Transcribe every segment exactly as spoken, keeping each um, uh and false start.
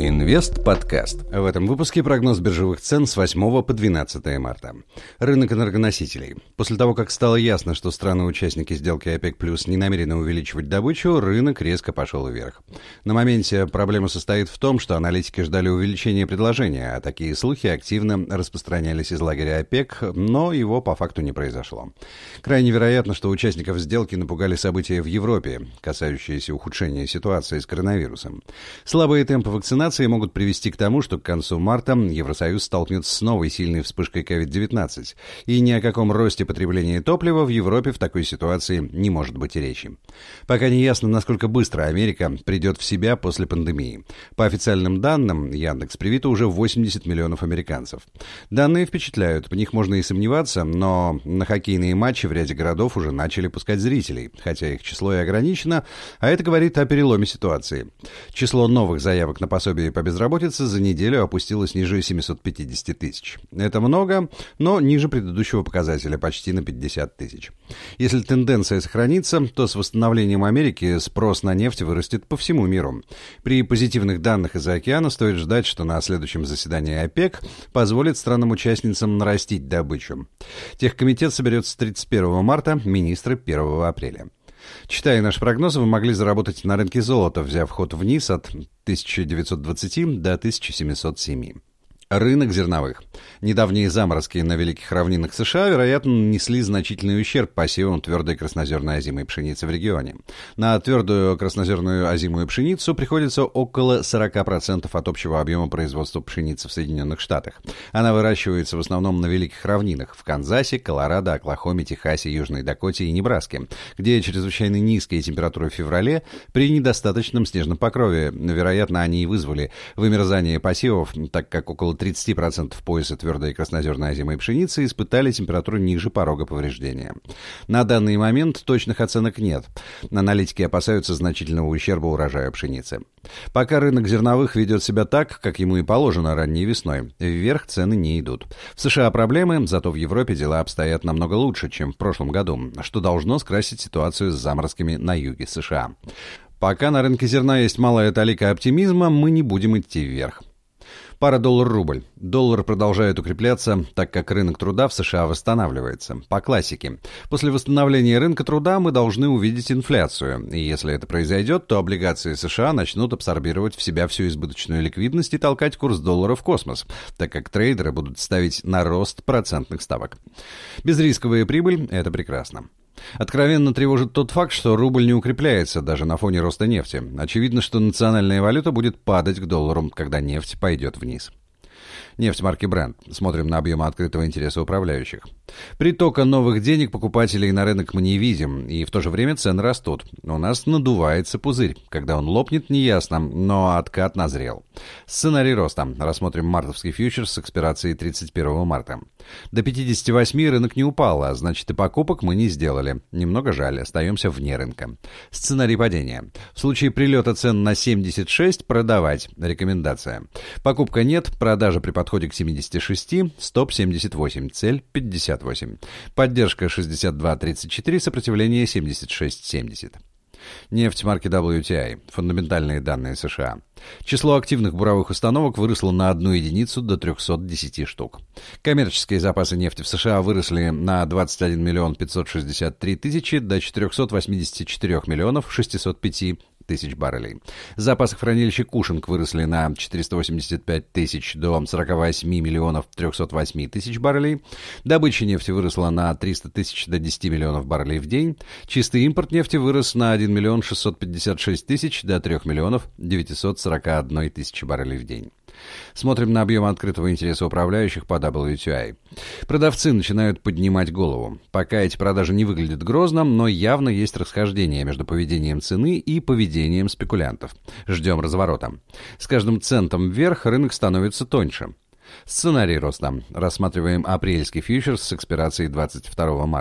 Инвест-подкаст. В этом выпуске прогноз биржевых цен с восьмого по двенадцатое марта. Рынок энергоносителей. После того, как стало ясно, что страны-участники сделки ОПЕК+ не намерены увеличивать добычу, рынок резко пошел вверх. На моменте проблема состоит в том, что аналитики ждали увеличения предложения, а такие слухи активно распространялись из лагеря ОПЕК, но его по факту не произошло. Крайне вероятно, что участников сделки напугали события в Европе, касающиеся ухудшения ситуации с коронавирусом. Слабые темпы вакцинации могут привести к тому, что к концу марта Евросоюз столкнется с новой сильной вспышкой ковид девятнадцать, и ни о каком росте потребления топлива в Европе в такой ситуации не может быть и речи. Пока не ясно, насколько быстро Америка придет в себя после пандемии. По официальным данным, Яндекс привито уже восемьдесят миллионов американцев. Данные впечатляют, в них можно и сомневаться, но на хоккейные матчи в ряде городов уже начали пускать зрителей, хотя их число и ограничено, а это говорит о переломе ситуации. Число новых заявок на пособие по безработице за неделю опустилось ниже семисот пятидесяти тысяч. Это много, но ниже предыдущего показателя, почти на пятьдесят тысяч. Если тенденция сохранится, то с восстановлением Америки спрос на нефть вырастет по всему миру. При позитивных данных из-за океана стоит ждать, что на следующем заседании ОПЕК позволит странам-участницам нарастить добычу. Техкомитет соберется тридцать первого марта, министры первого апреля. Читая наши прогнозы, вы могли заработать на рынке золота, взяв ход вниз от тысяча девятьсот двадцати до тысяча семисот семи. Рынок зерновых. Недавние заморозки на Великих равнинах США, вероятно, нанесли значительный ущерб посевам твердой краснозерной озимой пшеницы в регионе. На твердую краснозерную озимую пшеницу приходится около сорок процентов от общего объема производства пшеницы в Соединенных Штатах. Она выращивается в основном на Великих равнинах в Канзасе, Колорадо, Оклахоме, Техасе, Южной Дакоте и Небраске, где чрезвычайно низкие температуры в феврале при недостаточном снежном покрове. Вероятно, они и вызвали вымерзание посевов, так как около тридцать процентов пояса твердой краснозерной озимой пшеницы испытали температуру ниже порога повреждения. На данный момент точных оценок нет. Аналитики опасаются значительного ущерба урожаю пшеницы. Пока рынок зерновых ведет себя так, как ему и положено ранней весной, вверх цены не идут. В США проблемы, зато в Европе дела обстоят намного лучше, чем в прошлом году, что должно скрасить ситуацию с заморозками на юге США. Пока на рынке зерна есть малая талика оптимизма, мы не будем идти вверх. Пара доллар-рубль. Доллар продолжает укрепляться, так как рынок труда в США восстанавливается. По классике. После восстановления рынка труда мы должны увидеть инфляцию. И если это произойдет, то облигации США начнут абсорбировать в себя всю избыточную ликвидность и толкать курс доллара в космос, так как трейдеры будут ставить на рост процентных ставок. Безрисковая прибыль – это прекрасно. Откровенно тревожит тот факт, что рубль не укрепляется даже на фоне роста нефти. Очевидно, что национальная валюта будет падать к доллару, когда нефть пойдет вниз. Нефть марки Brent. Смотрим на объемы открытого интереса управляющих. Притока новых денег покупателей на рынок мы не видим, и в то же время цены растут. У нас надувается пузырь. Когда он лопнет, неясно, но откат назрел. Сценарий роста. Рассмотрим мартовский фьючерс с экспирацией тридцать первого марта. До пятидесяти восьми рынок не упал, а значит и покупок мы не сделали. Немного жаль, остаемся вне рынка. Сценарий падения. В случае прилета цен на семьдесят шесть продавать. Рекомендация. Покупка нет, продажа при подходе к семидесяти шести, стоп семьдесят восемь, цель пятьдесят восемь. Поддержка шестьдесят два тридцать четыре, сопротивление семьдесят шесть семьдесят. Нефть марки дабл ю ти ай. Фундаментальные данные США. Число активных буровых установок выросло на одну единицу до трехсот десяти штук. Коммерческие запасы нефти в США выросли на двадцать один миллион пятьсот шестьдесят три тысячи до четырехсот восьмидесяти четырёх миллионов шестисот пяти тысяч баррелей. Запасы в хранилище Кушинг выросли на четыреста восемьдесят пять тысяч до сорока восьми миллионов трехсот восьми тысяч баррелей. Добыча нефти выросла на триста тысяч до десяти миллионов баррелей в день. Чистый импорт нефти вырос на один миллион шестьсот пятьдесят шесть тысяч до трёх миллионов девятисот сорока одной тысячи баррелей в день. Смотрим на объем открытого интереса управляющих по дабл ю ти ай. Продавцы начинают поднимать голову. Пока эти продажи не выглядят грозно, но явно есть расхождение между поведением цены и поведением спекулянтов. Ждем разворота. С каждым центом вверх рынок становится тоньше. Сценарий роста. Рассматриваем апрельский фьючерс с экспирацией двадцать второго марта.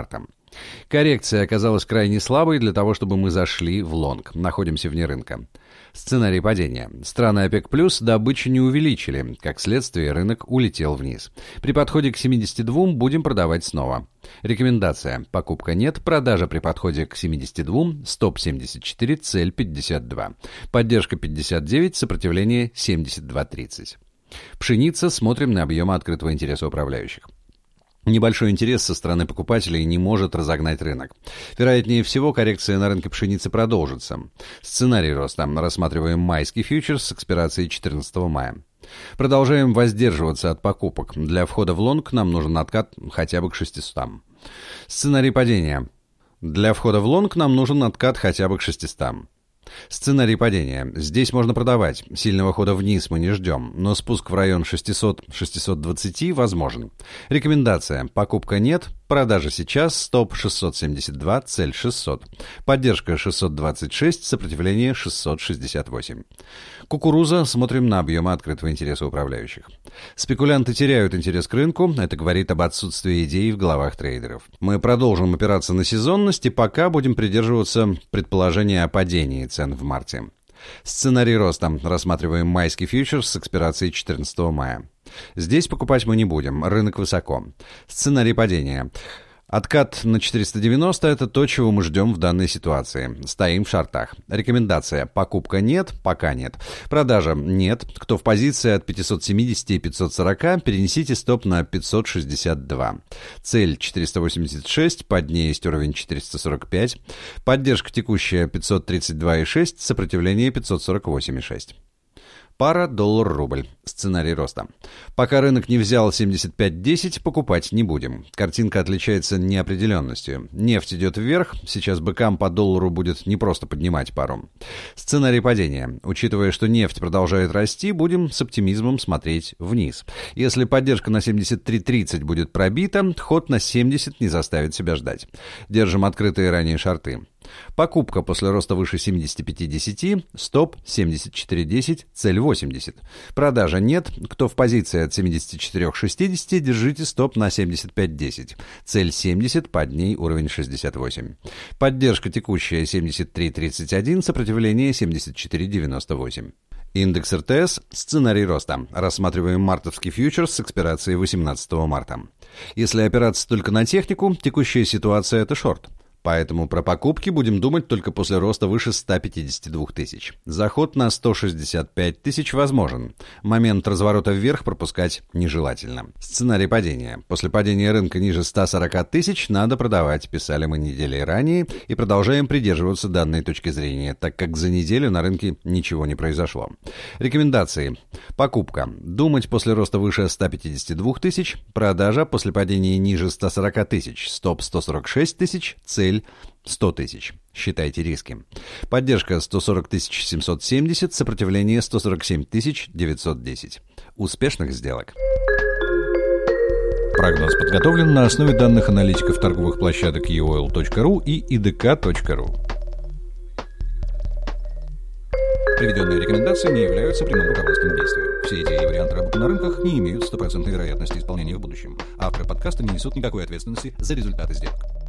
Коррекция оказалась крайне слабой для того, чтобы мы зашли в лонг. Находимся вне рынка. Сценарий падения. Страны ОПЕК+, добычу не увеличили. Как следствие, рынок улетел вниз. При подходе к семидесяти двум будем продавать снова. Рекомендация. Покупка нет, продажа при подходе к семидесяти двум, стоп семьдесят четыре, цель пятьдесят два. Поддержка пятьдесят девять, сопротивление семьдесят два тридцать. Пшеница. Смотрим на объемы открытого интереса управляющих. Небольшой интерес со стороны покупателей не может разогнать рынок. Вероятнее всего, коррекция на рынке пшеницы продолжится. Сценарий роста. Рассматриваем майский фьючерс с экспирацией четырнадцатого мая. Продолжаем воздерживаться от покупок. Для входа в лонг нам нужен откат хотя бы к шестистам. Сценарий падения. Для входа в лонг нам нужен откат хотя бы к шестистам. Сценарий падения. Здесь можно продавать. Сильного хода вниз мы не ждем, но спуск в район шестисот - шестисот двадцати возможен. Рекомендация. Покупка нет, продажа сейчас, стоп шестьсот семьдесят два, цель шестьсот. Поддержка шестьсот двадцать шесть, сопротивление шестьсот шестьдесят восемь. Кукуруза. Смотрим на объемы открытого интереса управляющих. Спекулянты теряют интерес к рынку, это говорит об отсутствии идей в головах трейдеров. Мы продолжим опираться на сезонность и пока будем придерживаться предположения о падении цен в марте. Сценарий роста. Рассматриваем майский фьючерс с экспирацией четырнадцатого мая. Здесь покупать мы не будем, рынок высоко. Сценарий падения. Откат на четыреста девяносто – это то, чего мы ждем в данной ситуации. Стоим в шортах. Рекомендация. Покупка нет, пока нет. Продажа нет. Кто в позиции от пятисот семидесяти и пятисот сорока, перенесите стоп на пятьсот шестьдесят два. Цель четыреста восемьдесят шесть, под ней есть уровень четыреста сорок пять. Поддержка текущая пятьсот тридцать два и шесть, сопротивление пятьсот сорок восемь и шесть. Пара доллар-рубль. Сценарий роста. Пока рынок не взял семьдесят пять десять, покупать не будем. Картинка отличается неопределенностью. Нефть идет вверх, сейчас быкам по доллару будет не просто поднимать пару. Сценарий падения. Учитывая, что нефть продолжает расти, будем с оптимизмом смотреть вниз. Если поддержка на семьдесят три тридцать будет пробита, ход на семьдесят не заставит себя ждать. Держим открытые ранее шорты. Покупка после роста выше семидесяти пяти десяти, стоп семьдесят четыре десять, цель восемьдесят. Продажа нет, кто в позиции от семидесяти четырёх шестидесяти, держите стоп на семьдесят пять десять. Цель семьдесят, под ней уровень шестьдесят восемь. Поддержка текущая семьдесят три тридцать один, сопротивление семьдесят четыре девяносто восемь. Индекс эр тэ эс. Сценарий роста. Рассматриваем мартовский фьючерс с экспирацией восемнадцатого марта. Если опираться только на технику, текущая ситуация – это шорт. Поэтому про покупки будем думать только после роста выше ста пятидесяти двух тысяч. Заход на сто шестьдесят пять тысяч возможен. Момент разворота вверх пропускать нежелательно. Сценарий падения. После падения рынка ниже ста сорока тысяч надо продавать, писали мы недели ранее, и продолжаем придерживаться данной точки зрения, так как за неделю на рынке ничего не произошло. Рекомендации. Покупка. Думать после роста выше ста пятидесяти двух тысяч. Продажа после падения ниже ста сорока тысяч. Стоп сто сорок шесть тысяч. Цель сто тысяч. Считайте риски. Поддержка сто сорок тысяч семьсот семьдесят, сопротивление сто сорок семь тысяч девятьсот десять. Успешных сделок. Прогноз подготовлен на основе данных аналитиков торговых площадок и о эл точка ру и и дэ ка точка ру. Приведенные рекомендации не являются прямым руководством к действию. Все идеи и варианты работы на рынках не имеют стопроцентной вероятности исполнения в будущем. Авторы подкаста не несут никакой ответственности за результаты сделок.